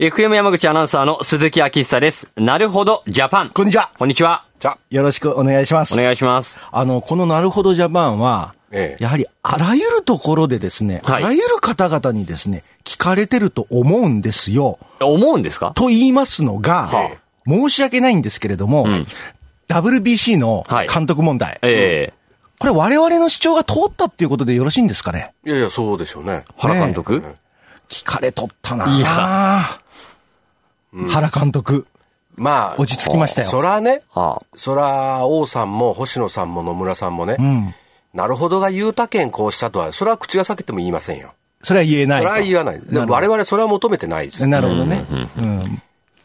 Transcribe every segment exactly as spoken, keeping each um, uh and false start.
エフエム 山口アナウンサーの鈴木明久です。なるほどジャパン。 こんにちは。 こんにちは。 じゃよろしくお願いします。 お願いします。 あの、このなるほどジャパンは、ええ、やはりあらゆるところでですね、はい、あらゆる方々にですね、聞かれてると思うんですよ。 思うんですか？ と言いますのが、はあ、申し訳ないんですけれども、うん、ダブリュービーシー の監督問題。はい、ええ、これ我々の主張が通ったっていうことでよろしいんですかね？ いやいや、そうでしょうね。 原監督、ね、 聞かれとったなぁ。いや、うん、原監督。まあ、落ち着きましたよ。 そらね、はあ、そら、王さんも星野さんも野村さんもね、うん、なるほどが言うたけんこうしたとは、それは口が裂けても言いませんよ。 それは言えない。 それは言わない。でも我々それは求めてないです。 なるほどね。うんうん、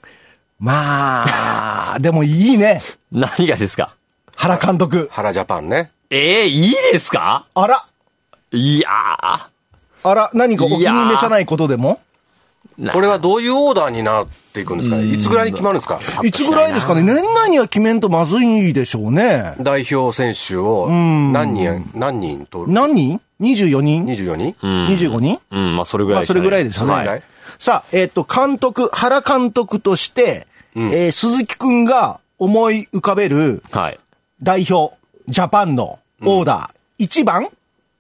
まあ、でもいいね。 何がですか？ 原監督。 原ジャパンね。 ええー、いいですか？ あら。 いやー。 あら、何かお気に召さないことでも？ これはどういうオーダーになっていくんですかね。いつぐらいに決まるんですか？ いつぐらいですかね。年内には決めんとまずいでしょうね。 代表選手を何人、何人と。 何人 ?にじゅうよにん ?にじゅうよにんにじゅうごにんうん、まあそれぐらいですね。 まあそれぐらいですね。はい、さあ、えっと、監督、原監督として、うん、えー、鈴木くんが思い浮かべる、はい、代表、ジャパンのオーダー、うん、いちばん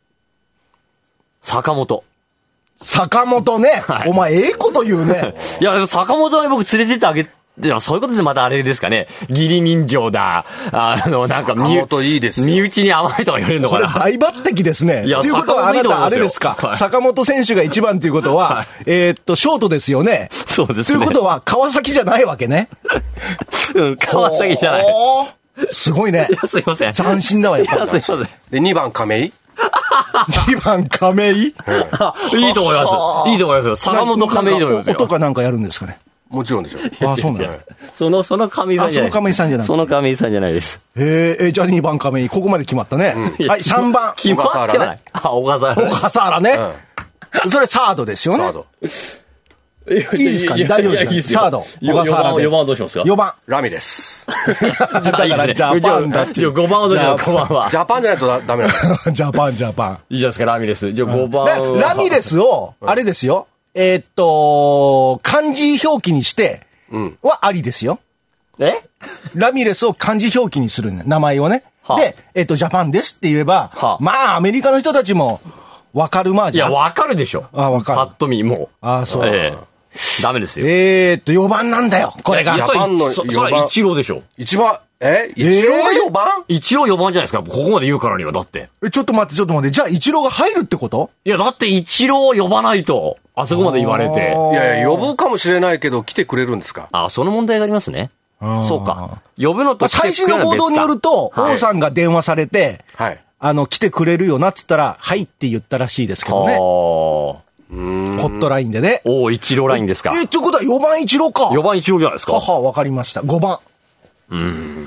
坂本。 坂本ね。はい、お前、ええこと言うね。 いや、坂本は僕連れてってあげて、いや、そういうことでまたあれですかね。義理人情だ。あの、なんか、 坂本いいですよ。 身内に甘いとか言われるのかな。 これ大抜擢ですね。 いや、 ということはあなたあれですか。はい、坂本選手がいちばんということは、はい、えー、っと、ショートですよね。 そうですね。 ということは、川崎じゃないわけね。 うん、川崎じゃない。 すごいね。 いや、すいません。 斬新だわよ。 いや、すいません。 で、にばん亀井にばん亀井、うん、いいと思います。いいと思いますよ。坂本亀井いいと思いますよ。 音かなんかやるんですかね。 もちろんでしょう。 ああ、そうなんだ。 その、その亀井さんじゃない。 その亀井さんじゃない。 その亀井さんじゃないです。 へえ、じゃあにばん亀井、ここまで決まったね。うん、はい、さんばん。 決まってない。あ、小笠原。 小笠原ね。うん、それサードですよね。サード。いいですかね、大丈夫ですか？サード。小笠原で。 よばんはどうしますか？ よばん。 ラミレス。 だからジャパンだって。 じゃあごばんはどうしますか？ごばんは。 ジャパンじゃないとダメなんです。 ジャパン、ジャパン。 いいじゃないですか、ラミレス。じゃあごばんは。 ラミレスを、あれですよ。えっと、漢字表記にして、はありですよ。 え？ ラミレスを漢字表記にするんだ。名前をね。で、えっと、ジャパンですって言えば、まあ、アメリカの人たちも、わかるまじゃん。 いや、わかるでしょ。 あ、わかる。 パッと見、もう。 あ、そう。 ええ。ダメですよ。 えーっと、よばんなんだよ。これが。 ジャパンのよばん。それは一郎でしょ。 一番、え一郎がよばん？ 一郎よばんじゃないですか。ここまで言うからには、だって。 え、ちょっと待って、ちょっと待って。じゃあ、一郎が入るってこと？ いや、だって一郎を呼ばないと、あそこまで言われて。 いやいや、呼ぶかもしれないけど、来てくれるんですか？ あ、その問題がありますね。そうか。呼ぶのと来てくれるの最新の報道によると、王さんが電話されて、はい。あの、来てくれるよなっつったら、はいって言ったらしいですけどね。ホットラインでね。 おお、一郎ラインですか。 え、ってことはよばん一郎か。 よばん一郎じゃないですか。 はは、わかりました。ごばん。 うん。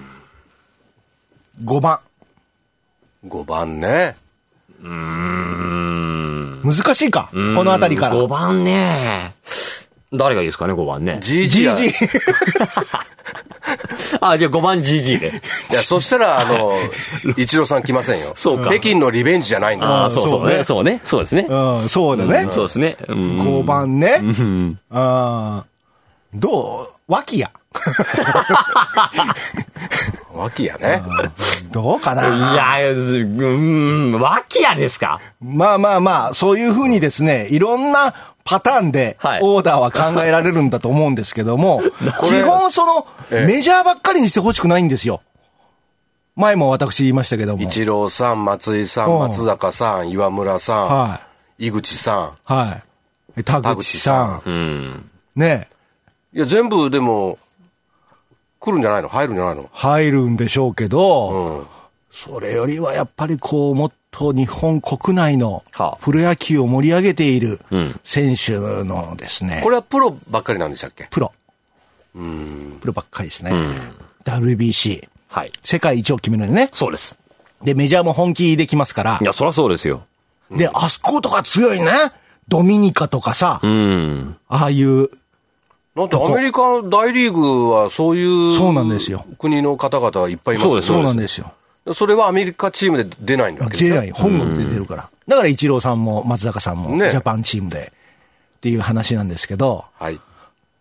ごばん。ごばんね。 うーん。難しいか。このあたりから。 ごばんね。誰がいいですかね、ごばんね。 ジージー。ジージー。あ、じゃあごばん ジージー で。 いや、そしたら、あの、一郎さん来ませんよ。そうか。北京のリベンジじゃないんだから。 あ、そうそうね。そうね。そうですね。 うん、そうだね。 そうですね。 ごばんね。ああ。どう？脇屋。 脇屋ね。 どうかな。 いや、うん、脇屋ですか？ まあまあまあ、そういうふうにですね、いろんなパターンでオーダーは考えられるんだと思うんですけども、基本そのメジャーばっかりにしてほしくないんですよ。前も私言いましたけども。 一郎さん、松井さん、松坂さん、岩村さん、はい、井口さん、 はい、田口さん、うん、ねえ。いや、全部でも、来るんじゃないの？入るんじゃないの？ 入るんでしょうけど、うん、それよりはやっぱりこう、もっと日本国内のプロ野球を盛り上げている選手のですね。 これはプロばっかりなんでしたっけ？ プロ。 うん。 プロばっかりですね。うん、ダブリュービーシー。 はい。 世界一を決めるのね。 そうです。 で、メジャーも本気できますから。 いや、そりゃそうですよ。 で、あそことか強いね。ドミニカとかさ。うん。ああいう。 だってアメリカ大リーグはそういうそうなんですよ。 国の方々はいっぱいいますよね。 そうなんですよ。 それはアメリカチームで出ないわけですよ。 出ない。本国で出てるから。だからイチローさんも松坂さんもジャパンチームでっていう話なんですけど。 はい。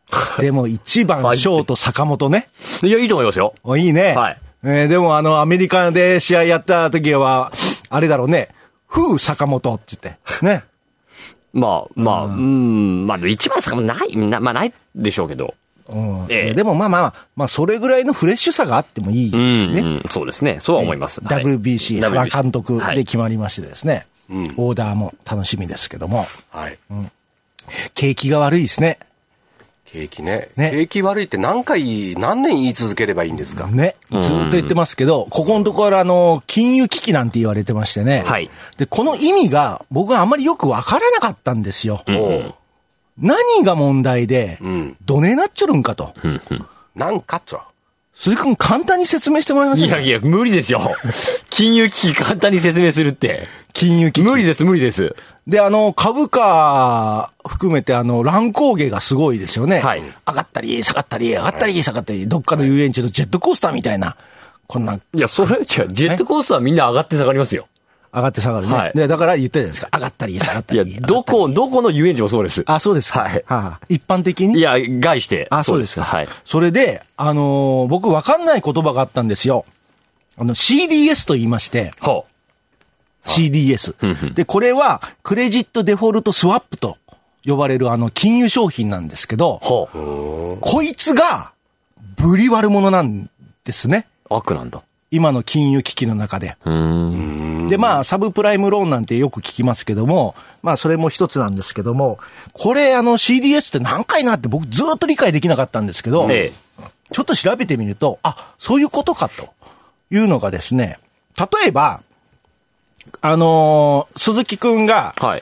でも一番ショート坂本ね。 いや、いいと思いますよ。 いいね。 はい。 えー、でもあの、アメリカで試合やった時は、あれだろうね。風坂本って言って。ね。 まあ、まあ、うん、うんまあ、一番坂本ない、なまあ、ないでしょうけど。 うんええ、でもまあまあ、まあ、それぐらいのフレッシュさがあってもいいですね。 うんうん、そうですね。そうは思います。 えーはい、ダブリュービーシー 原監督で決まりましてですね。はい、オーダーも楽しみですけども。はいうん、景気が悪いですね。 景気ね。ね景気悪いって何回、何年言い続ければいいんですかね。ずっと言ってますけど、ここのところあの、金融危機なんて言われてましてね。はい。で、この意味が僕はあまりよくわからなかったんですよ。うん、何が問題で、うん、どねえなっちょるんかと。 うんうん、なんかっちょ。 鈴木君簡単に説明してもらえますか？ いやいや、無理ですよ。金融危機簡単に説明するって。 金融危機。 無理です、無理です。 で、あの、株価含めて、あの、乱高下がすごいですよね。はい。上がったり、下がったり、上がったり、下がったり、どっかの遊園地のジェットコースターみたいな、こんな。いや、それ、違う、ジェットコースターはみんな上がって下がりますよ。 上がって下がるね。はい。で、だから言ってるじゃないですか。上がったり、下がったり。 いや、どこ、どこの遊園地もそうです。 あ、そうですか。はい。はあ、一般的に？ いや、概して。 あ、そうですか。はい。それで、あのー、僕わかんない言葉があったんですよ。あの、シーディーエス と言いまして。はあシーディーエス。で、これは、クレジットデフォルトスワップと呼ばれるあの、金融商品なんですけど、こいつが、ブリ悪者なんですね。 悪なんだ。 今の金融危機の中で。で、まあ、サブプライムローンなんてよく聞きますけども、まあ、それも一つなんですけども、これ、あの、シーディーエス って何回なって僕ずっと理解できなかったんですけど、ええ、ちょっと調べてみると、あ、そういうことかというのがですね、例えば、あのー、鈴木くんが、はい、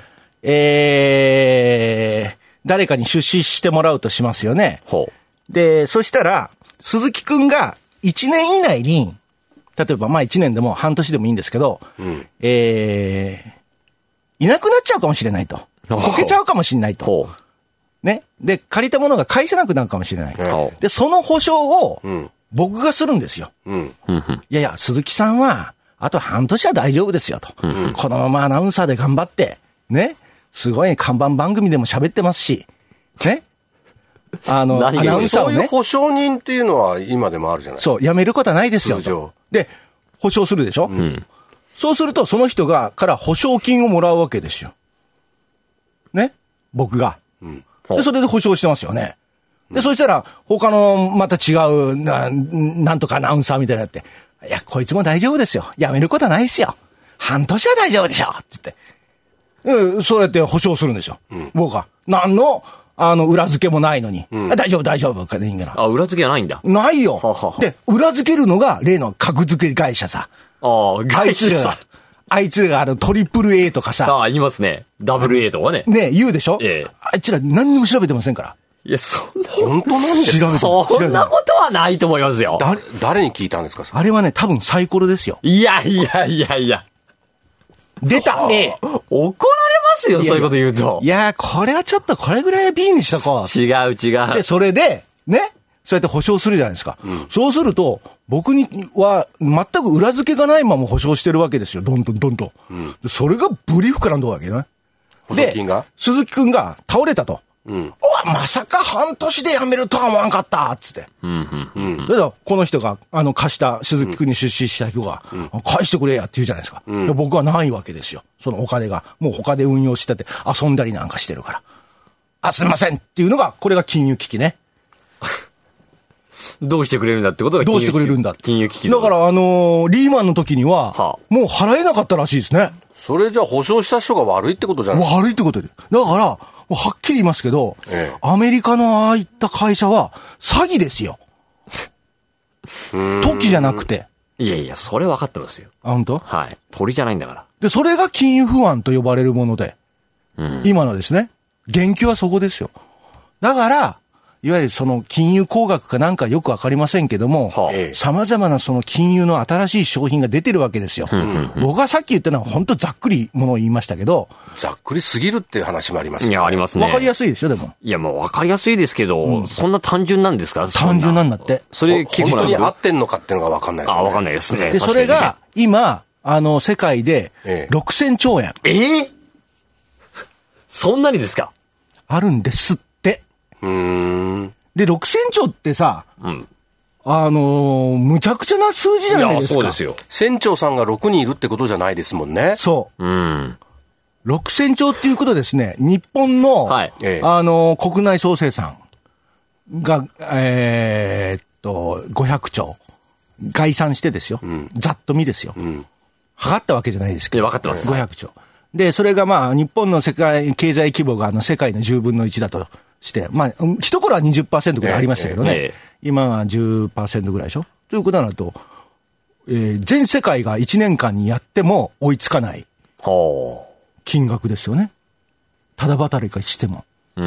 えー、誰かに出資してもらうとしますよね。ほう。で、そしたら、鈴木くんがいちねん以内に、例えばまあいちねんでも半年でもいいんですけど、うん、えー、いなくなっちゃうかもしれないと。こけちゃうかもしれないと。ほう。ね。で、借りたものが返せなくなるかもしれない。ほう。で、その保証を、僕がするんですよ。うん。いやいや、鈴木さんは、あと半年は大丈夫ですよと、うん。このままアナウンサーで頑張って、ね。すごい看板番組でも喋ってますし、ね。あの、アナウンサーをね。 そういう保証人っていうのは今でもあるじゃないですか。 そう、辞めることはないですよと。で、保証するでしょ、うん、そうすると、その人が、から保証金をもらうわけですよ。ね。僕が。うん、で、それで保証してますよね。で、うん、そしたら、他の、また違うな、なんとかアナウンサーみたいになって、いや、こいつも大丈夫ですよ。辞めることはないですよ。半年は大丈夫でしょって言って。うん、そうやって保証するんですよ。うん、僕は。何の、あの、裏付けもないのに。うん、大丈夫、大丈夫。かでいいんだな。 あ、裏付けはないんだ。 ないよ。はははで、裏付けるのが、例の格付け会社さ。 ああ、会社さ。 あいつらがあの、トリプル A とかさ。 ああ、言いますね。ダブル A とかね。 ね、言うでしょええ。あいつら何にも調べてませんから。 いや、そんな。 本当なんですか？ そんなことはないと思いますよ。 誰、誰に聞いたんですか？ あれはね、多分サイコロですよ。 いやいやいやいや。 出たね。 怒られますよ、そういうこと言うと。 いや、これはちょっとこれぐらいは B にしとこう。 違う違う。 で、それで、ね。そうやって保証するじゃないですか。うん、そうすると、僕には全く裏付けがないまま保証してるわけですよ。どんどんどんどん。うん、それがブリ膨らんだわけね。 保証金が？ で、鈴木くんが倒れたと。うん、おわ、まさか半年で辞めるとは思わんかったっつって。うんうんうん、だからこの人が、あの、貸した鈴木くんに出資した人が、うん、返してくれやって言うじゃないですか。うん、僕はないわけですよ。そのお金が。もう他で運用してて遊んだりなんかしてるから。あ、すいませんっていうのが、これが金融危機ね。 どうしてくれるんだってことが金融危機。 どうしてくれるんだって。 金融危機。 だから、あのー、リーマンの時には、はあ、もう払えなかったらしいですね。 それじゃ保証した人が悪いってことじゃないですか。 悪いってことで。だから、はっきり言いますけど、ええ、アメリカのああいった会社は詐欺ですよ。時じゃなくて。 いやいや、それ分かってますよ。 あ、本当？ はい。鳥じゃないんだから。 で、それが金融不安と呼ばれるもので、うん、今のですね、言及はそこですよ。だから、いわゆるその金融工学かなんかよくわかりませんけども、はあ、様々なその金融の新しい商品が出てるわけですよ。うんうんうん、僕がさっき言ったのは本当ざっくりものを言いましたけど。 ざっくりすぎるっていう話もありますよね。 いや、ありますね。 わかりやすいですよ、でも。 いや、もうわかりやすいですけど、うん、そんな単純なんですか？ 単純なんだって。 それ結構本当に合ってんのかっていうのがわかんないですね。 あ、わかんないですね。 で、それが今、あの、世界でろくせんちょうえん。 ええー、そんなにですか？ あるんですって。 うーん。 で、ろくせんちょうってさ、 うん。 あのー、むちゃくちゃな数字じゃないですか。 いや、そうですよ。 船長さんがろくにんいるってことじゃないですもんね。 そう。 うん。 ろくせんちょうっていうことですね、日本の、はい、あのー、国内総生産が、えー、っと、ごひゃくちょう。概算してですよ。うん、ざっと見ですよ。うん、測ったわけじゃないですけど。 分かってます。 ごひゃくちょう。で、それがまあ、日本の世界、経済規模があの、世界のじゅうぶんのいちだとして、まあ、一頃は にじゅっパーセント ぐらいありましたけどね。えーえー、今は じゅっパーセント ぐらいでしょ。ということになると、えー、全世界がいちねんかんにやっても追いつかない金額ですよね。ただ働きしても。うん。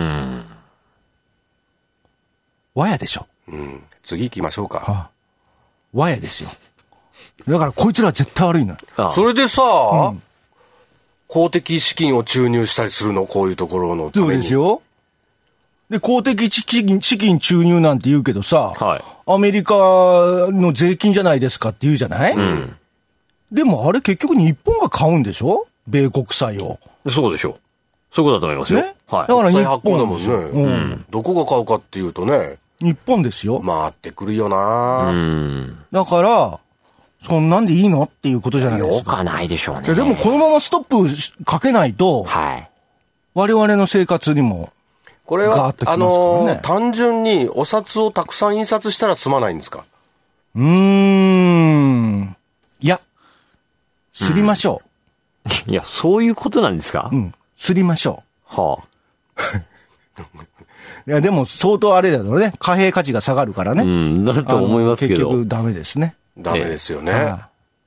わやでしょ。 うん。次行きましょうか。はあ、 わやですよ。だからこいつら絶対悪いの。 それでさ、うん、公的資金を注入したりするの、こういうところのために。 そうですよ。で、公的資金、資金注入なんて言うけどさ、はい、アメリカの税金じゃないですかって言うじゃない、うん、でもあれ結局日本が買うんでしょ、米国債を。 そうでしょう。そういうことだと思いますよ。ね、 はい。だから日本だもんね、うん。どこが買うかっていうとね。 日本ですよ。 回ってくるよな、うん、 だから、そんなんでいいのっていうことじゃないですか。 よかないでしょうね。 でもこのままストップかけないと、はい、我々の生活にも、 これは、あのー、単純にお札をたくさん印刷したら済まないんですか？ うーん。いや、すりましょう。うん、いや、そういうことなんですか？ うん。すりましょう。はあ。いや、でも相当あれだよね。貨幣価値が下がるからね。 うん、なると思いますけど。 結局ダメですね。 ダメですよね。 あ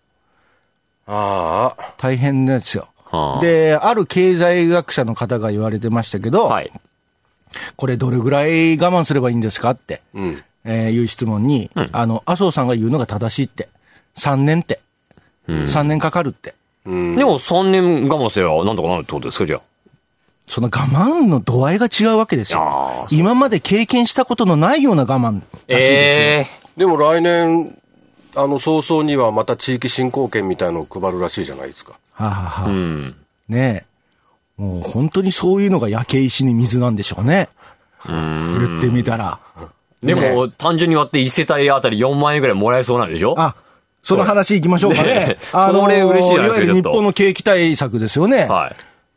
あ。 大変ですよ。はあ、で、ある経済学者の方が言われてましたけど、はい、これどれぐらい我慢すればいいんですかって、うんえー、いう質問に、うん、あの、麻生さんが言うのが正しいって。さんねんって。うん、さんねんかかるって。 うん、でもさんねん我慢すればなんとかなるってことですか、じゃあ。 その我慢の度合いが違うわけですよ。今まで経験したことのないような我慢らしいですよ。えー、でも来年、あの、早々にはまた地域振興券みたいのを配るらしいじゃないですか。 はあ、はあ、うん、ねえ。もう本当にそういうのが焼け石に水なんでしょうね。うん言ってみたら。 でも、ね、単純に割っていち世帯あたりよんまんえんぐらいもらえそうなんでしょ？ あ、その話行きましょうかね。ねあのー、それ嬉しいじゃないですか。 いわゆる日本の景気対策ですよね。はい。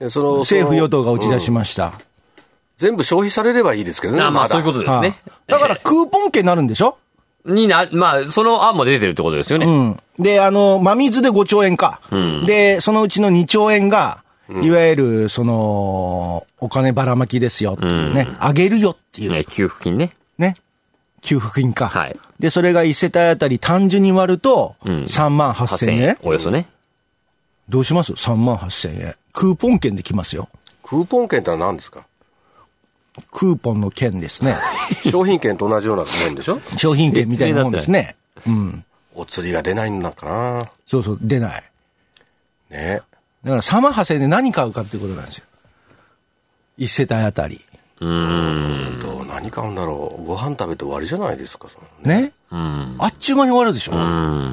その政府与党が打ち出しました、うん。 全部消費されればいいですけどね。 あまあそういうことですね。 はあ、だからクーポン券になるんでしょ？ にな、まあ、その案も出てるってことですよね。 うん。で、あの、真水でごちょうえんか。うん、で、そのうちのにちょうえんが、うん、いわゆる、その、お金ばらまきですよっていうね。あ、うん、げるよっていう。 ね、給付金ね。 ね。給付金か。はい。で、それがいち世帯あたり単純に割ると、さんまんはっせんえん。うん、 およそね。 どうします ?さんまんはっせんえん。クーポン券できますよ。 クーポン券ってのは何ですか？ クーポンの券ですね。 商品券と同じようなもんでしょ？ 商品券みたいなもんですね。うん。 お釣りが出ないんだかな。 そうそう、出ない。 ね。 だからさんまんはっせんえんで何買うかっていうことなんですよ。いち世帯あたり。 うーん。と何買うんだろう。ご飯食べて終わりじゃないですか。そのね。ね。うん。あっちゅう間に終わるでしょ。うん。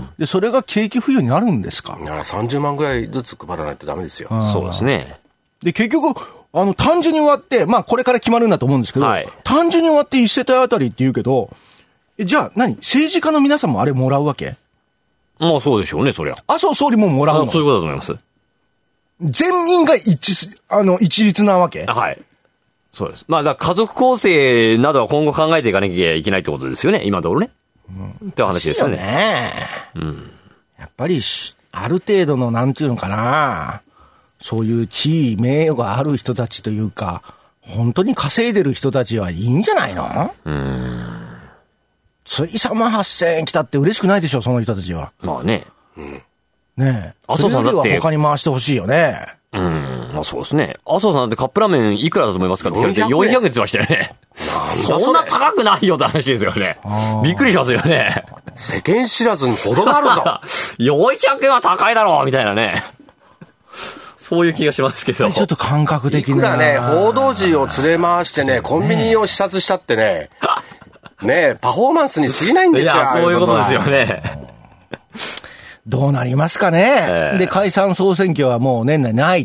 で、それが景気冬になるんですか。 だからさんじゅうまんぐらいずつ配らないとダメですよ。 そうですね。 で、結局、あの、単純に割って、まあ、これから決まるんだと思うんですけど、はい、単純に割っていち世帯あたりって言うけど、えじゃあ何政治家の皆さんもあれもらうわけ？ まあ、そうでしょうね、そりゃ。 麻生総理ももらうの？ そういうことだと思います。 全員が一致、あの、一律なわけ？ はい。そうです。まあ、だから家族構成などは今後考えていかなきゃいけないってことですよね、今のところね。うん。って話ですよね。ねうん。やっぱり、ある程度の、なんていうのかな、そういう地位、名誉がある人たちというか、本当に稼いでる人たちはいいんじゃないの？うーん。ついさんまんはっせんえん来たって嬉しくないでしょ、その人たちは。 まあね。うん。 ねえ。麻生さんだって。それよりは他に回してほしいよね。 うん。まあそうですね。麻生さんだってカップラーメンいくらだと思いますかって聞かれてよんひゃくえんって言ってましたよね。そんな高くないよって話ですよね。びっくりしますよね。 世間知らずに程があるぞ。 よんひゃくえんは高いだろうみたいなね。そういう気がしますけど。 ちょっと感覚的な。 いくらね、報道陣を連れ回してね、コンビニを視察したってね、ねパフォーマンスに過ぎないんですよ。いや、 そういうことですよね。 どうなりますかね。えー、で、解散総選挙はもう年内ないと。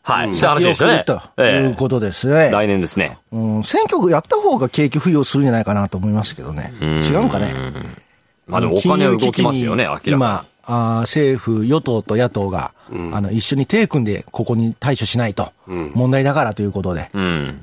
はい。って話でしたね。 ということですね。 来年ですね。 うん。選挙区やった方が景気浮揚するんじゃないかなと思いますけどね。違うんかね。 まあでもお金は動きますよね、明らかに。 今、あ政府、与党と野党が、うん、あの、一緒に手組んでここに対処しないと。うん、問題だからということで、うん、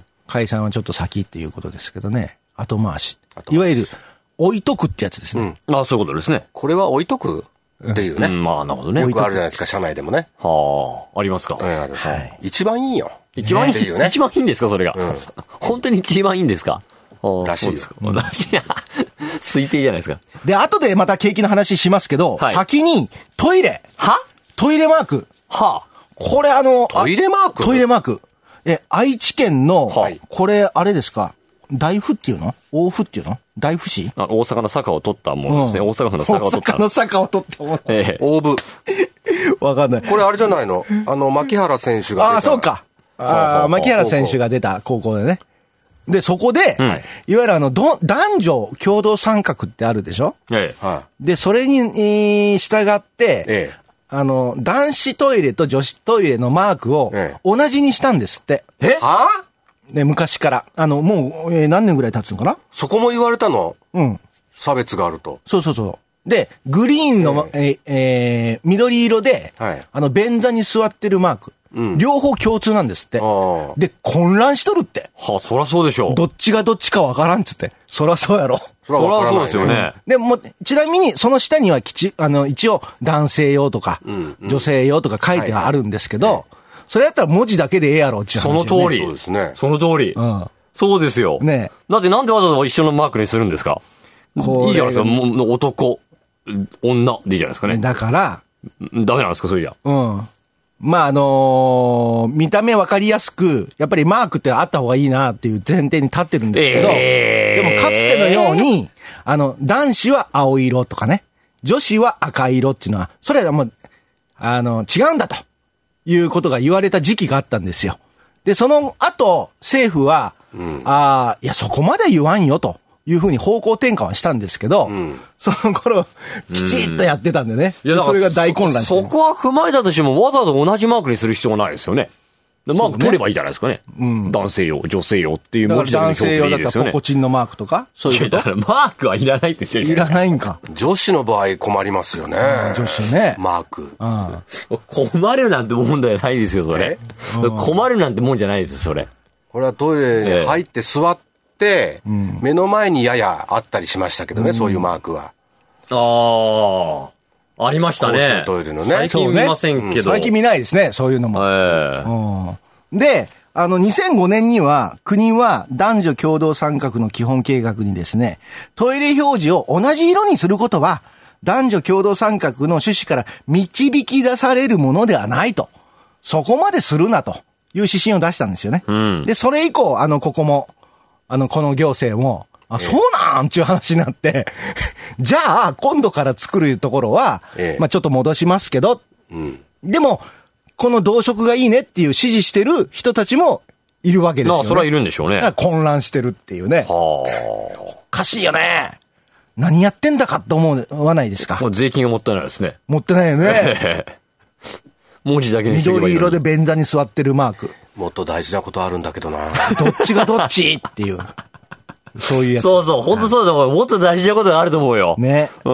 解散はちょっと先っていうことですけどね。後回し。いわゆる、置いとくってやつですね。 うん、ああ、そういうことですね。 これは置いとくっていうね。うん、 まあ、なるほどね。 よくあるじゃないですか、社内でもね。 はあ、ありますか。 うん、ある。はい。一番いいよ。 一番いい、ね、一番いいんですか、それが。うん、本当に一番いいんですか。 らしいですか。 らしい。推定じゃないですか。 で、後でまた景気の話しますけど、はい、先にトイレ。 はトイレマーク。 はこれあの、 トイレマークトイレマーク。え、愛知県の、はい、これ、あれですか。大府っていうの大府っていうの大府市あ大阪の坂を取ったものですね。うん、大阪府の坂を取った。 大阪の坂を取ったもの。 ええ。 大府。 わかんない。 これあれじゃないのあの、牧原選手が出た。 ああ、そうか。ああ、牧原選手が出た高校でね。で、そこで、うん、いわゆるあの、ど、男女共同参画ってあるでしょええ。 で、それに、えー、従って、ええ、あの、男子トイレと女子トイレのマークを同じにしたんですって。 えはぁね、昔から。あの、もう、えー、何年ぐらい経つのかなそこも言われたのうん。 差別があると。 そうそうそう。で、グリーンの、えー、えー、緑色で、はい、あの、便座に座ってるマーク。うん、両方共通なんですって。で、混乱しとるって。 はあ、そらそうでしょう。 どっちがどっちかわからんっつって。そらそうやろ。 そらそうですよね。 でも、ちなみに、その下にはきち、あの、一応、男性用とか、うんうん、女性用とか書いてはあるんですけど、はいはい、それやったら文字だけでええやろっていう話、ね。 その通り。 そうですね。 その通り。 うん。 そうですよ。 ねだってなんでわざわざ一緒のマークにするんですかいいじゃないですか。もう男、女でいいじゃないですかね。 だから、 ダメなんですか、そういや。 うん。まあ、あのー、見た目わかりやすく、やっぱりマークってあった方がいいなっていう前提に立ってるんですけど、えー、でもかつてのように、あの、男子は青色とかね、女子は赤色っていうのは、それはもう、あの、違うんだということが言われた時期があったんですよ。で、その後、政府は、うん、ああ、いや、そこまで言わんよと。いうふうに方向転換はしたんですけど、うん、その頃、きちっとやってたんでね。うん、いやそれが大混乱して、 ね、そこは踏まえたとしても、わざわざ同じマークにする必要がないですよね。マーク取ればいいじゃないですかね。うん、男性用、女性用っていう文字で表記でいいですよね。男性用だったらポコチンのマークとかそういうこと。 だからマークはいらないって言ってるいらないんか。 女子の場合困りますよね。 女子ね。 マーク。 うん、困るなんて問題ないですよ、それ。困るなんてもんじゃないですよ、それ。 これはトイレに入って座って、で、うん、目の前にややあったりしましたけどね、うん、そういうマークは。 ああ、ありましたね。 トイレのね。 最近見ませんけど。 うん、最近見ないですね、そういうのも。えーうん、で、あの、にせんごねんには、国は男女共同参画の基本計画にですね、トイレ表示を同じ色にすることは、男女共同参画の趣旨から導き出されるものではないと。そこまでするなという指針を出したんですよね。うん、で、それ以降、あの、ここも、あの、この行政も、あ、そうなんっていう話になって、じゃあ、今度から作るところは、ええ、まあちょっと戻しますけど、うん、でも、この同色がいいねっていう支持してる人たちもいるわけですよね。 まあ、それはいるんでしょうね。だから混乱してるっていうね。はあ。おかしいよね。何やってんだかって思わないですか。 もう税金がもったいないですね。 もったいないよね。 文字だけにしてればいいのに。 緑色で便座に座ってるマーク。 もっと大事なことあるんだけどな。 どっちがどっちっていう。そういうやつ。 そうそう、本当そうだ。もっと大事なことがあると思うよ。 ね。 うん。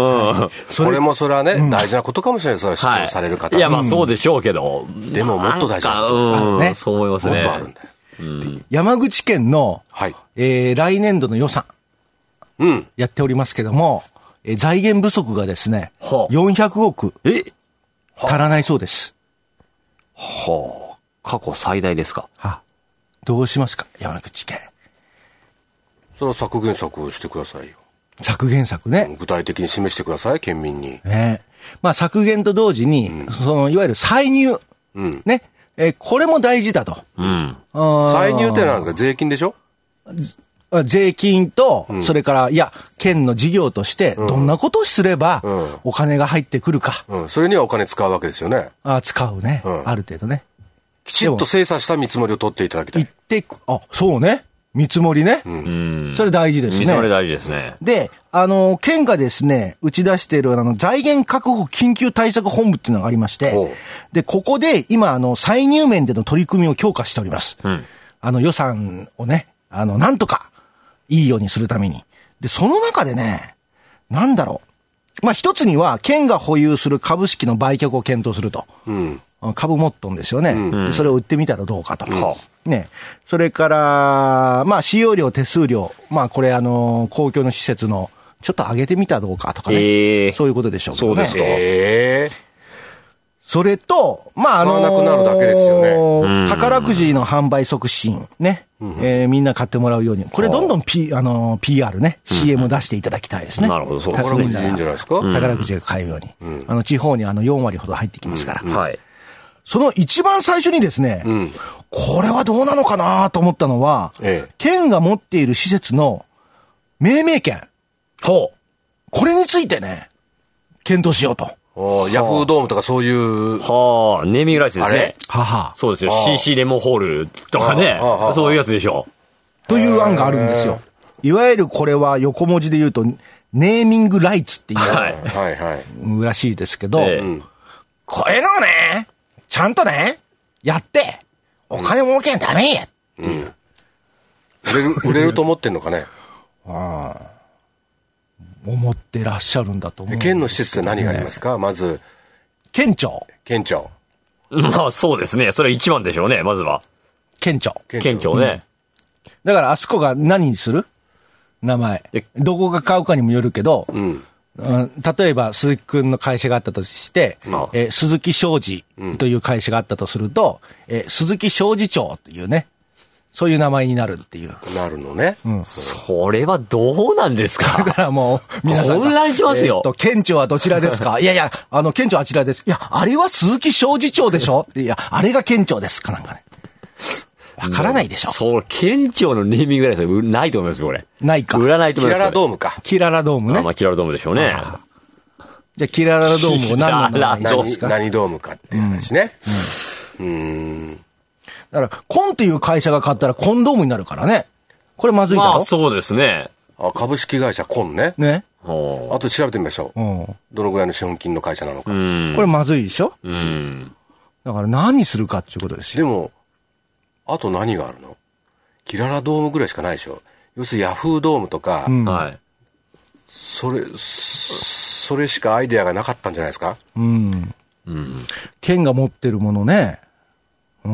これもそれはね、うん、大事なことかもしれない。それは主張される方、 はい。いや、まあそうでしょうけど。 うん、でももっと大事なこと。 うん、ね。そう思いますね。 もっとあるんだよ。 うん、山口県の、はい、えー、来年度の予算。うん。やっておりますけども、えー、財源不足がですね、はあ、よんひゃくおく。え足らないそうです。 はあ、過去最大ですか。 はあ、どうしますか、山口県。 それは削減策をしてくださいよ。 削減策ね。 具体的に示してください、県民に。 ね。まあ削減と同時に、うん、そのいわゆる歳入、うん、ね、えー、これも大事だと。 うん。歳入って何ですか、税金でしょ？ 税金と、うん、それから、いや、県の事業として、どんなことをすれば、お金が入ってくるか。 うんうん、それにはお金使うわけですよね。 あ使うね、うん。ある程度ね。 きちっと精査した見積もりを取っていただきたい。 言って、あ、そうね。 見積もりね。 うん。 それ大事ですね。 見積もり大事ですね。 で、あの、県がですね、打ち出している、あの、財源確保緊急対策本部っていうのがありまして、で、ここで今、あの、歳入面での取り組みを強化しております。うん。あの、予算をね、あの、なんとか、いいようにするために。で、その中でね、なんだろう。まあ、一つには、県が保有する株式の売却を検討すると。うん。株持っとんですよね。うん、それを売ってみたらどうかと。うん、ね。それから、まあ、使用料、手数料。まあ、これ、あの、公共の施設の、ちょっと上げてみたらどうかとかね。えー、そういうことでしょうね。 そうですか。 えー、 それと、まあ、あのー、 なくなるだけですよね。宝くじの販売促進。ね。うん、えー、みんな買ってもらうように。これ、どんどん P、あのー、ピーアール ね。うん、シーエム 出していただきたいですね。 なるほど、そう宝くじいいんじゃないですか。 宝くじが買えるように。うん、あの、地方にあの、よんわりほど入ってきますから。 うん、はい。 その一番最初にですね、うん、これはどうなのかなと思ったのは、ええ、県が持っている施設の命名権。 ほう。 これについてね、検討しようと。 ヤフードームとかそういう。 はあ、ネーミングライツですね。 はは。 そうですよ。シーシー レモンホールとかね。そういうやつでしょ。 という案があるんですよ。いわゆるこれは横文字で言うと、ネーミングライツっていう、はいはいはい、らしいですけど、えー、こういうのをね、ちゃんとね、やって、お金儲けんダメや、うん。うん。 売れる、売れると思ってんのかね。 ああ。思ってらっしゃるんだと思う、ね。 県の施設で何がありますか？まず。 県庁。 県庁。 まあそうですね。それ一番でしょうね、まずは。 県庁。 県庁ね、 うん。だからあそこが何にする？名前。どこが買うかにもよるけど、うんうん、例えば鈴木くんの会社があったとして、ああえー、鈴木商事という会社があったとすると、うん、えー、鈴木商事庁というね、そういう名前になるっていう。 なるのね。 うん。それはどうなんですか？ だからもう、皆さん。 混乱しますよ。 えー、っと、県庁はどちらですか？いやいや、あの、県庁あちらです。いや、あれは鈴木商事庁でしょ？いや、あれが県庁ですかなんかね。わからないでしょ。 そう、県庁のネーミングぐらいですないと思いますよ、これ。 ないか。 売らないと思います。 キララドームか。 キララドームね。 あ、まあ、キララドームでしょうね。 じゃあ、キララドームを何の名前ですか？ 何ドームかっていう話ね。うん。うん。だから、コンっていう会社が買ったらコンドームになるからね。これまずいだろ？まあ、そうですね。 あ、株式会社コンね。 ね。 あと調べてみましょう。うん。どのぐらいの資本金の会社なのか。 うん。これまずいでしょ？うん。だから何にするかっていうことですよ。 でも、あと何があるの？キララドームぐらいしかないでしょ。要するにヤフードームとか、うん、はい。それ、それしかアイデアがなかったんじゃないですか？うん。 うん。県が持ってるものね。うん。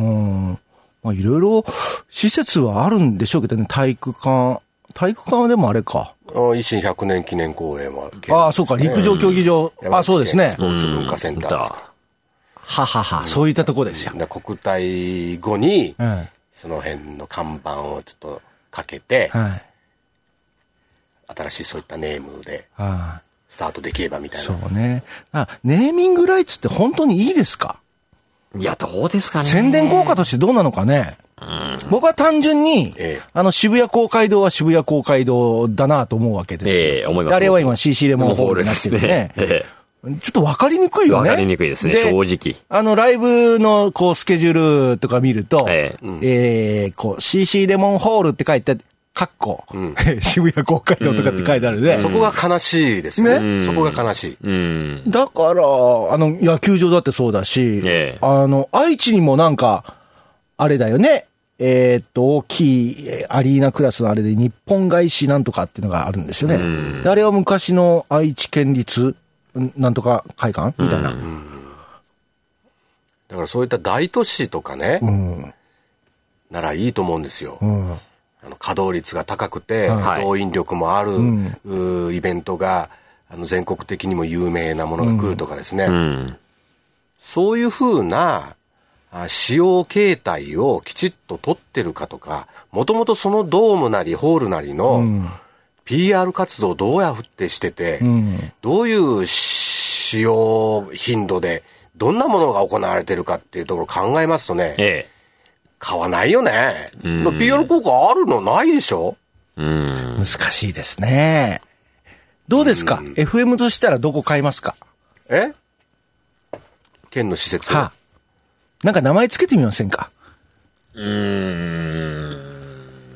まあいろいろ施設はあるんでしょうけどね、体育館。体育館はでもあれか。 維新ひゃくねん記念公園は。 ああ、そうか、陸上競技場。うん、あ、そうですね。 スポーツ文化センターですか。 ははは、そういったとこですよ。 国体後に、うん、その辺の看板をちょっとかけて、はい、新しいそういったネームでスタートできればみたいな。 そうね。あ、ネーミングライツって本当にいいですか？ いや、どうですかね。 宣伝効果としてどうなのかね。うん、僕は単純に、ええ、あの渋谷公会堂は渋谷公会堂だなと思うわけですよ。ええ、思います。あれは今 シーシー レモンホールになってるね。ええちょっと分かりにくいよね。 分かりにくいですね、正直。 あの、ライブの、こう、スケジュールとか見ると、えー、えー、こう、シーシー レモンホールって書いて、カッコ、うん、渋谷公会堂とかって書いてあるね。 そこが悲しいですね。ねそこが悲しい。うん、 だから、あの、野球場だってそうだし、えー、あの、愛知にもなんか、あれだよね。えー、っと、大きいアリーナクラスのあれで日本外資なんとかっていうのがあるんですよね。うん、あれは昔の愛知県立、なんとか会館みたいな、うん。 だからそういった大都市とかね、うん、ならいいと思うんですよ。うん、あの稼働率が高くて、はい、動員力もある、うん、イベントがあの全国的にも有名なものが来るとかですね。うん、そういうふうな使用形態をきちっと取ってるかとか、もともとそのドームなりホールなりの、うんピーアール 活動をどうやってしてて、うん、どういう使用頻度でどんなものが行われてるかっていうところを考えますとね、ええ、買わないよね。うん、ピーアール 効果あるのないでしょ？ うん、難しいですね。どうですか、うん、エフエム としたらどこ買いますか？ え県の施設、はあ、 なんか名前つけてみませんか？ うーん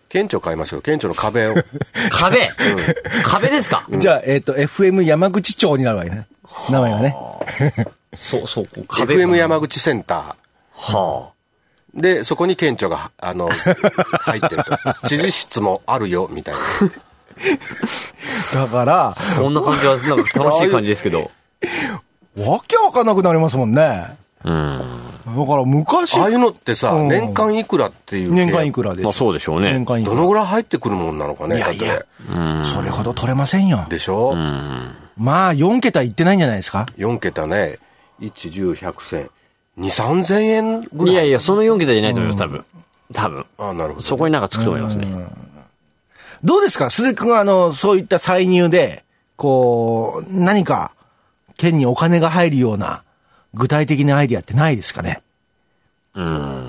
県庁買いましょう。県庁の壁を。 壁、うん、壁ですか、 うん、じゃあ、えっ、ー、と、エフエム 山口町になるわけね。名前がね。 そうそう、 壁。エフエム 山口センター。 はあ。 で、そこに県庁が、あの、入ってると。知事室もあるよ、みたいな。だから、 そんな感じは、なんか楽しい感じですけど。 わけわかんなくなりますもんね。 うん。 だから昔。 ああいうのってさ、うん、年間いくらっていう。 年間いくらです。 まあそうでしょうね。 年間いくら。 どのぐらい入ってくるもんなのかね。 いやいや、それほど取れませんよ。 でしょ。 うんまあよん桁いってないんじゃないですか。 よん桁ね。いち、じゅう、ひゃく、せん。に、さんぜんえんぐらい。 いやいや、そのよん桁じゃないと思います、多分。多分。 ああ、なるほど。 そこになんかつくと思いますね。 どうですか鈴木君は、あの、そういった歳入で、こう、何か、県にお金が入るような、具体的なアイディアってないですかね。 うー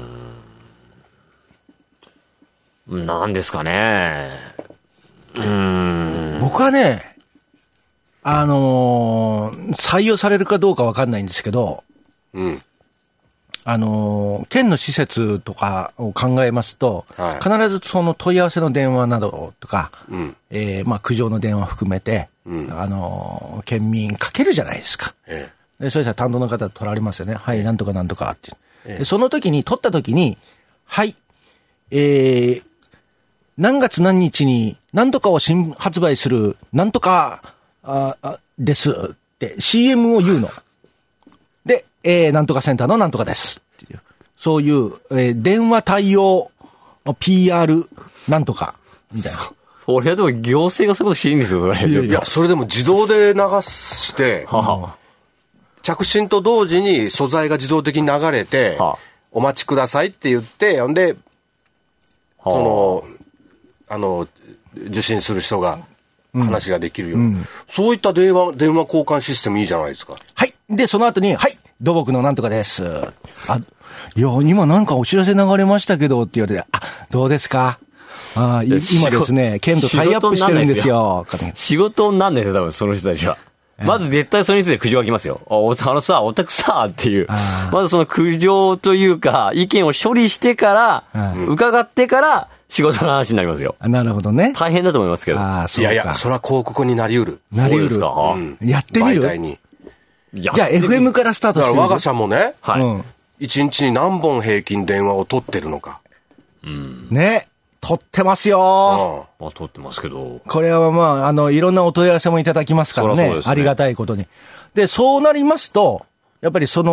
ん。なんですかね。うーん。 僕はね、あのー、採用されるかどうかわかんないんですけど、 うん。 あのー、県の施設とかを考えますと、 はい、 必ずその問い合わせの電話などとか、 うん、 えー、まあ苦情の電話含めて、うん、あのー、県民かけるじゃないですか。 ええ、でそれじゃ担当の方取られますよね。はい、 え、 なんとかなんとかって。 えでその時に、取った時に、はい、えー、何月何日に何とかを新発売する、なんとか、ああですって シーエム を言うの。で、えー、なんとかセンターのなんとかですっていう。そういう、えー、電話対応 ピーアール なんとかみたいな。そ, それはでも行政がそういうことしていいんですよ、それ。 いやいや、それでも自動で流して、はあ、着信と同時に素材が自動的に流れて、はあ、お待ちくださいって言って、ほんで、はあ、その、あの、受信する人が、話ができるよ、うんうん。そういった電話、電話交換システムいいじゃないですか。 はい。で、その後に、はい、土木のなんとかです。あ、いや、今なんかお知らせ流れましたけどって言われて、あ、どうですかあ今ですね、県とタイアップしてるんですよ。 仕事なんですよ、多分その人たちは。まず絶対それについて苦情が来ますよ。お、あのさ、おたくさっていう。まずその苦情というか、意見を処理してから、伺ってから、仕事の話になりますよ。 なるほどね。 大変だと思いますけど。 あそうかいやいや、それは広告になり得る。 なり得る。 か、 うん、やってみる媒体に。 じゃあ エフエム からスタートしてみる。 だから我が社もね、 はい。うん、 いちにちに何本平均電話を取ってるのか。 うん、ね。取ってますよ。 まあ取ってますけど。 これはまあ、あの、いろんなお問い合わせもいただきますからね。ねありがたいことに。で、そうなりますと、やっぱりそ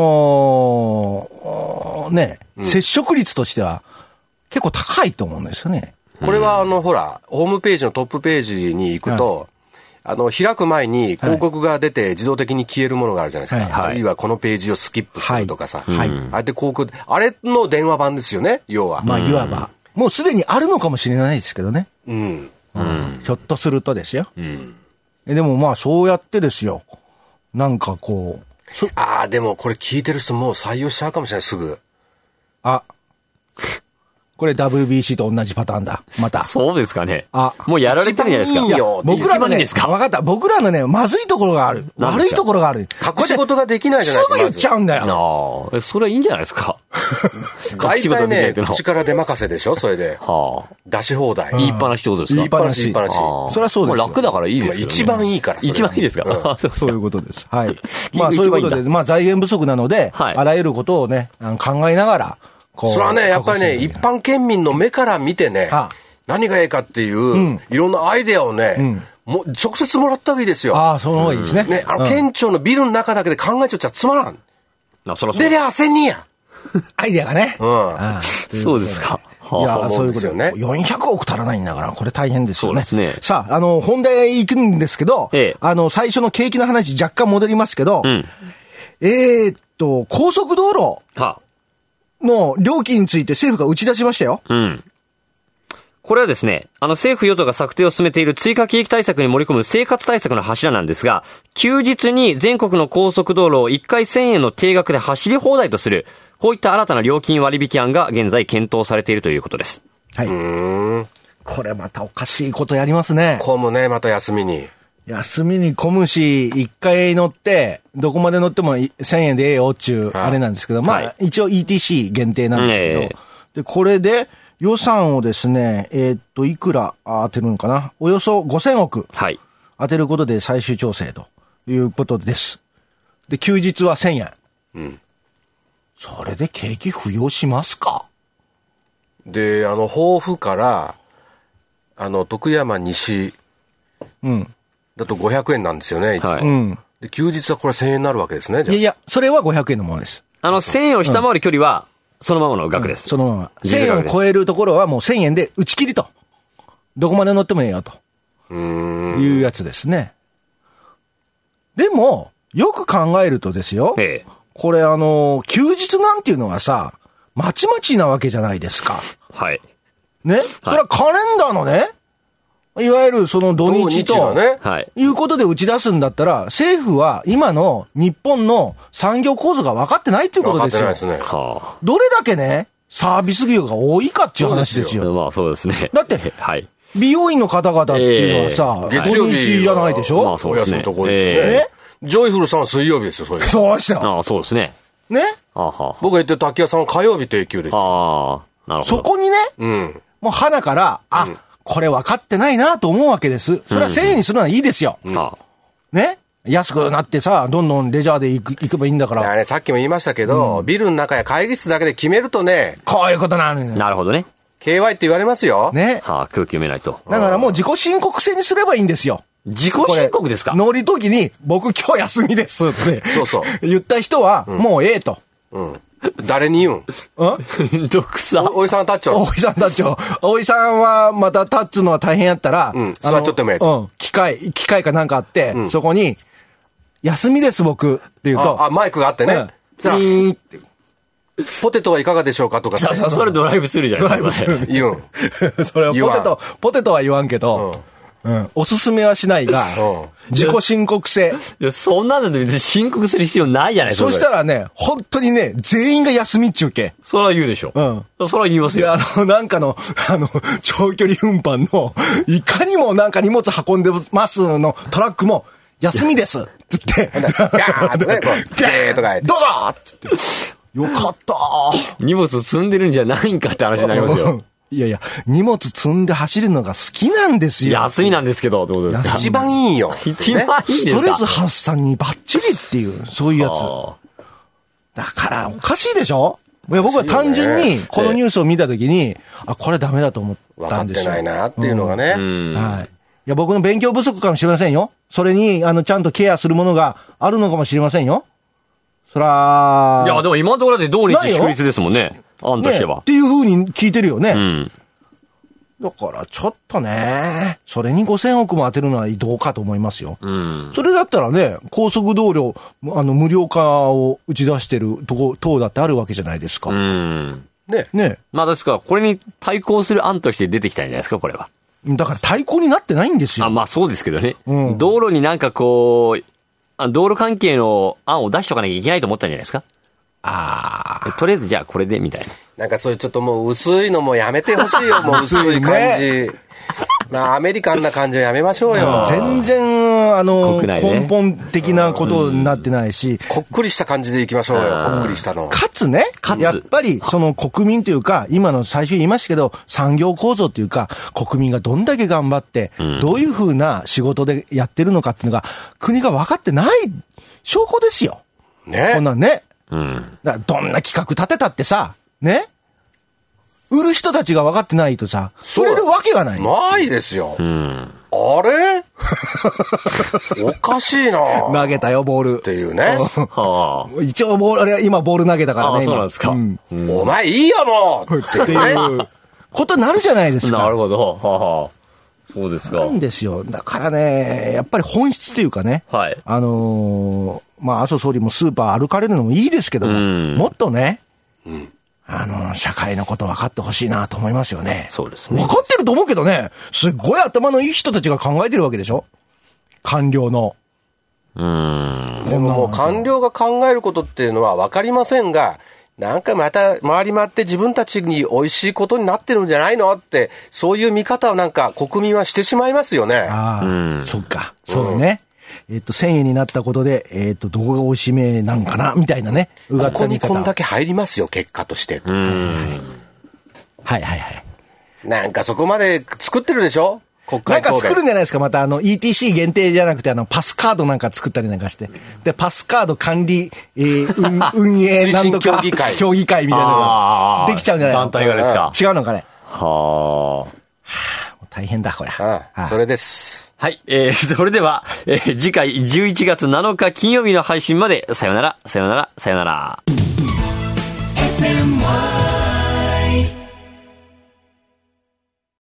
の、ね、うん、接触率としては結構高いと思うんですよね。 これはあの、ほら、ホームページのトップページに行くと、はい、あの、開く前に広告が出て自動的に消えるものがあるじゃないですか。はい、あるいはこのページをスキップするとかさ。はい。あれで広告、あれの電話版ですよね、要は。 まあ、いわば。もうすでにあるのかもしれないですけどね。 うん。 うん。ひょっとするとですよ。うん。でもまあ、そうやってですよ。なんかこう。 ああ、でもこれ聞いてる人もう採用しちゃうかもしれない、すぐ。 あ。これ ダブリュービーシー と同じパターンだ。また。 そうですかね。 あ、 もうやられてるんじゃないですか。 いいよ。 僕らのね、分かった。僕らのね、まずいところがある。悪いところがある。 隠し事ができないじゃないですか。 すぐ言っちゃうんだよ。 ああ、それはいいんじゃないですか。 大体ね、口から出任せでしょ、それで。はあ。出し放題。 言いっぱなしってことですか。 言いっぱなし、言いっぱなし。 それはそうです。 楽だからいいですよ。 一番いいから。 一番いいですか。 そういうことです。はい。まあそういうことで、まあ財源不足なので、あらゆることをね、考えながら、 それはね、やっぱりね、一般県民の目から見てね、はあ、何がええかっていう、うん、いろんなアイデアをね、うん、も直接もらった方がいいですよ。 ああ、その方がいいですね。 ね、あの、うん、県庁のビルの中だけで考えちゃっちゃつまらん。 あ、そらそう。 出りゃせんにんや。 アイデアがね。 うん。 ああそうですか。 いや、そういうことよね。よんひゃくおく足らないんだから、これ大変ですよね。 そうですね。 さあ、あの、本題行くんですけど、ええ、あの、最初の景気の話若干戻りますけど、うん、えーっと、高速道路。はあの料金について政府が打ち出しましたよ。 うん。これはですね、あの政府与党が策定を進めている追加景気対策に盛り込む生活対策の柱なんですが、休日に全国の高速道路をいっかいせんえんの定額で走り放題とする、こういった新たな料金割引案が現在検討されているということです。 はい。うーん。これまたおかしいことやりますね。 こうもね、また休みに。 休みに混むし、一回乗って、どこまで乗ってもせんえんでええよっちゅう、あれなんですけど、まあ、一応 イーティーシー 限定なんですけど、で、これで、 予算をですね、えー、っと、いくら当てるのかな、およそごせんおく。 はい。 当てることで最終調整ということです。で、休日はせんえん。うん。それで景気浮揚しますか？ で、あの、豊富から、あの、徳山西。うん。だとごひゃくえんなんですよね、一応。はい。うん。で、休日はこれせんえんになるわけですね、じゃあ。 いやいや、それはごひゃくえんのものです。 あの、せんえんを下回る距離は、そのままの額です。 うん、そのまま。せんえんを超えるところはもうせんえんで打ち切りと。どこまで乗ってもいいよと。うーん。いうやつですね。でも、よく考えるとですよ。ええ。これあの、休日なんていうのはさ、まちまちなわけじゃないですか。 はい。 ね、はい、それはカレンダーのね、いわゆるその土日と、ね、いうことで打ち出すんだったら、政府は今の日本の産業構造が分かってないということですよ。分かってないですね。どれだけね、サービス業が多いかっていう話ですよ。 ですよまあそうですね。 だって、はい、美容院の方々っていうのはさ、えー、土日じゃないでしょ。 まあそうですね。お休みのところですよね。ね、ジョイフルさんは水曜日ですよ、それ。 そうですよ。 ああ、そうですね。 ね。 あは僕が言ってる滝屋さんは火曜日定休ですよ。 ああ、なるほど。 そこにね、うん、もう花から、あ、うん、これ分かってないなと思うわけです。それはせんえんにするのはいいですよ。うん、ね。安くなってさ、どんどんレジャーで行く、行けばいいんだから。 ね、さっきも言いましたけど、うん、ビルの中や会議室だけで決めるとね。 こういうことなのよ。 なるほどね。 ケーワイ って言われますよ。 ね。 はあ、空気読めないと。 だからもう自己申告制にすればいいんですよ。 自己申告ですか？ 乗り時に、僕今日休みですって。 そうそう。 言った人は、もうええと。 うん。誰に言うんうん毒さ。 おいさんタッチョ。 おいさんタッチョ。おいさんはまたタッチのは大変やったら、 うん、座っちゃってもええ。 うん。機械、機械かなんかあって、うん、そこに、休みです僕って言うと。 あ、あマイクがあってね。うん、じゃあ、ポテトはいかがでしょうかとか。 そうそうそれドライブスルーじゃないですか。 ドライブスルー。言うん。 それはポテト、ポテトは言わんけど、うんうん、おすすめはしないが、うん、自己申告制。 いや、そんなので別に申告する必要ないじゃないですか。 そしたらね、本当にね、全員が休みっちゅうけ。 それは言うでしょ。うん。それは言いますよ。 あの、なんかの、あの、長距離運搬の、いかにもなんか荷物運んでますのトラックも、休みですつって、ガーッとね、こう、ゲーとか言って、どうぞつって。よかった荷物積んでるんじゃないんかって話になりますよ。 いやいや、荷物積んで走るのが好きなんですよ。 休みなんですけど、ってことですか。 一番いいよ。 一番いいですか。 ストレス発散にバッチリっていう、そういうやつ。だからおかしいでしょ？いや僕は単純にこのニュースを見たときに、あ、これダメだと思ったんですよ。 分かってないなっていうのがね。 うんはい。いや僕の勉強不足かもしれませんよ。それに、あの、ちゃんとケアするものがあるのかもしれませんよ。そらいや、でも今のところで同日祝日ですもんね。案としては、 ね。っていう風に聞いてるよね。 うん。 だからちょっとね、それにごせんおくも当てるのはどうかと思いますよ。うん。それだったらね、高速道路、あの、無料化を打ち出してるとこ、等だってあるわけじゃないですか。 うん。 ね。ね。 まあですから、これに対抗する案として出てきたんじゃないですか、これは。 だから対抗になってないんですよ。 あ、まあそうですけどね。うん。道路になんかこう、あ道路関係の案を出しとかなきゃいけないと思ったんじゃないですか。 ああ。 とりあえずじゃあこれでみたいな。 なんかそういうちょっともう薄いのもやめてほしいよ、もう薄い感じ。まあアメリカンな感じはやめましょうよ。 全然、あの、 ね、 根本的なことになってないし。 こっくりした感じでいきましょうよ、こっくりしたの。 かつね、かつやっぱりその国民というか、今の最初言いましたけど、産業構造というか、国民がどんだけ頑張って、どういうふうな仕事でやってるのかっていうのが、国が分かってない証拠ですよ。 ね。 こんなんね。 うん、 だからどんな企画立てたってさ、ね、売る人たちが分かってないとさ、売れるわけがない。 ないですよ。 うん、 あれおかしいな。 投げたよ、ボール。 っていうね。 一応ボール、あれ今ボール投げたからね。 ああ、そうなんですか。うんうん、お前いいよ、もうっていうことになるじゃないですか。 なるほど。ははそうですか。 なんですよ。だからね、やっぱり本質というかね、 はい、 あのー、まあ、麻生総理もスーパー歩かれるのもいいですけども、うん、もっとね、うん、あのー、社会のこと分かってほしいなと思いますよね。 そうですね。 分かってると思うけどね、すっごい頭のいい人たちが考えてるわけでしょ？官僚の。 うーん。 でももう官僚が考えることっていうのは分かりませんが、なんかまた回り回って自分たちに美味しいことになってるんじゃないのって、そういう見方をなんか国民はしてしまいますよね。 ああ、うん、そっか。そうね。うん、えっと、せんえんになったことで、えっと、どこが美味しめなんかなみたいなね。 ここにこんだけ入りますよ、結果として。 うん。 はいはいはい。 なんかそこまで作ってるでしょ国会答弁。 なんか作るんじゃないですか、またあの イーティーシー 限定じゃなくてあのパスカードなんか作ったりなんかして。で、パスカード管理、えー、運、運営なんとか協議会。 協議会みたいなのができちゃうんじゃないの？ 団体がですか。 違うのかね。 はあ。はあ、大変だ、これ。 ああ、それです。 はい。えー、それでは、えー、次回じゅういちがつなのか金曜日の配信まで、さよなら、さよなら、さよなら。エフエムワン